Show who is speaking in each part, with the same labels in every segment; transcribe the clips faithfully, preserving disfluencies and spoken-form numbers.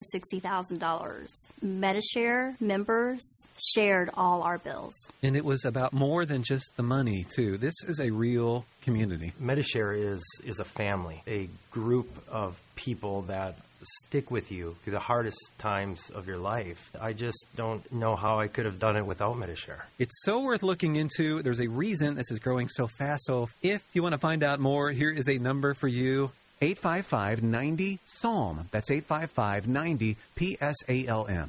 Speaker 1: sixty thousand dollars. Medi-Share members shared all our bills.
Speaker 2: And it was about more than just the money, too. This is a real community.
Speaker 3: Medi-Share is, is a family, a group of people that stick with you through the hardest times of your life. I just don't know how I could have done it without Medi-Share.
Speaker 2: It's so worth looking into. There's a reason this is growing so fast. So if you want to find out more, here is a number for you. eight five five, nine zero, S A L M. That's eight five five, nine zero, P S A L M.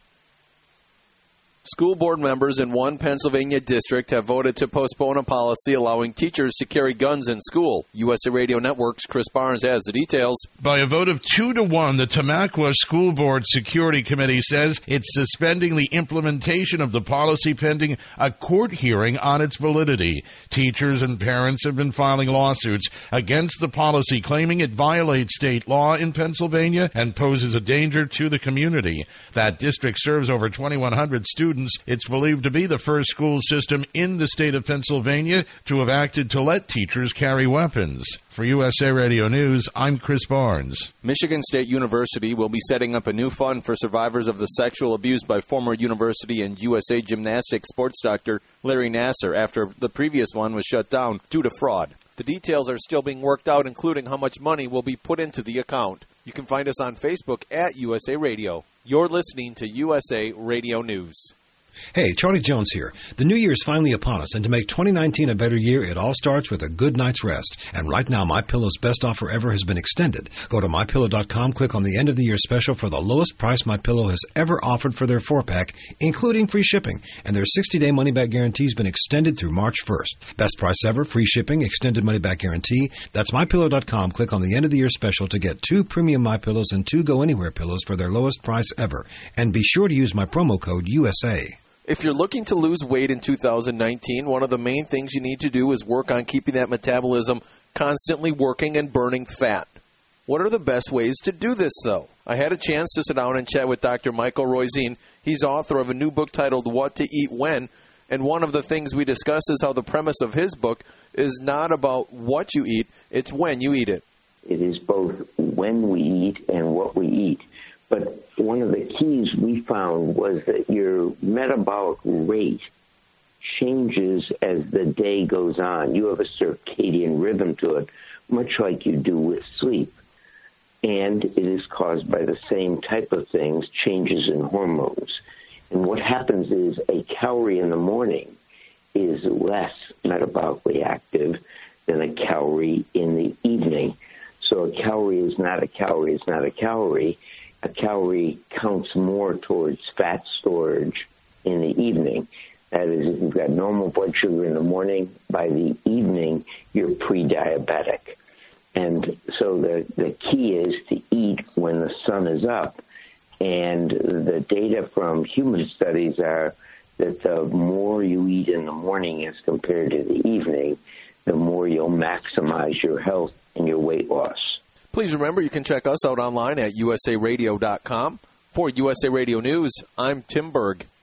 Speaker 4: School board members in one Pennsylvania district have voted to postpone a policy allowing teachers to carry guns in school. U S A Radio Network's Chris Barnes has the details.
Speaker 5: By a vote of two to one, the Tamaqua School Board Security Committee says it's suspending the implementation of the policy pending a court hearing on its validity. Teachers and parents have been filing lawsuits against the policy, claiming it violates state law in Pennsylvania and poses a danger to the community. That district serves over twenty-one hundred students. It's believed to be the first school system in the state of Pennsylvania to have acted to let teachers carry weapons. For U S A Radio News, I'm Chris Barnes.
Speaker 4: Michigan State University will be setting up a new fund for survivors of the sexual abuse by former university and U S A gymnastics sports doctor Larry Nassar after the previous one was shut down due to fraud. The details are still being worked out, including how much money will be put into the account. You can find us on Facebook at U S A Radio. You're listening to U S A Radio News.
Speaker 6: Hey, Charlie Jones here. The new year is finally upon us, and to make twenty nineteen a better year, it all starts with a good night's rest. And right now, MyPillow's best offer ever has been extended. Go to my pillow dot com, click on the end of the year special for the lowest price MyPillow has ever offered for their four-pack, including free shipping. And their sixty-day money-back guarantee has been extended through March first. Best price ever, free shipping, extended money-back guarantee. That's my pillow dot com. Click on the end of the year special to get two premium MyPillows and two Go Anywhere pillows for their lowest price ever. And be sure to use my promo code U S A.
Speaker 4: If you're looking to lose weight in two thousand nineteen, one of the main things you need to do is work on keeping that metabolism constantly working and burning fat. What are the best ways to do this, though? I had a chance to sit down and chat with Doctor Michael Roizen. He's author of a new book titled What to Eat When, and one of the things we discuss is how the premise of his book is not about what you eat, it's when you eat it.
Speaker 7: It is both when we eat and what we eat. But one of the keys we found was that your metabolic rate changes as the day goes on. You have a circadian rhythm to it, much like you do with sleep. And it is caused by the same type of things, changes in hormones. And what happens is a calorie in the morning is less metabolically active than a calorie in the evening. So a calorie is not a calorie, it's not a calorie. A calorie counts more towards fat storage in the evening. That is, if you've got normal blood sugar in the morning, by the evening, you're pre-diabetic. And so the, the key is to eat when the sun is up. And the data from human studies are that the more you eat in the morning as compared to the evening, the more you'll maximize your health and your weight loss.
Speaker 4: Please remember you can check us out online at U S A radio dot com. For U S A Radio News, I'm Tim Berg.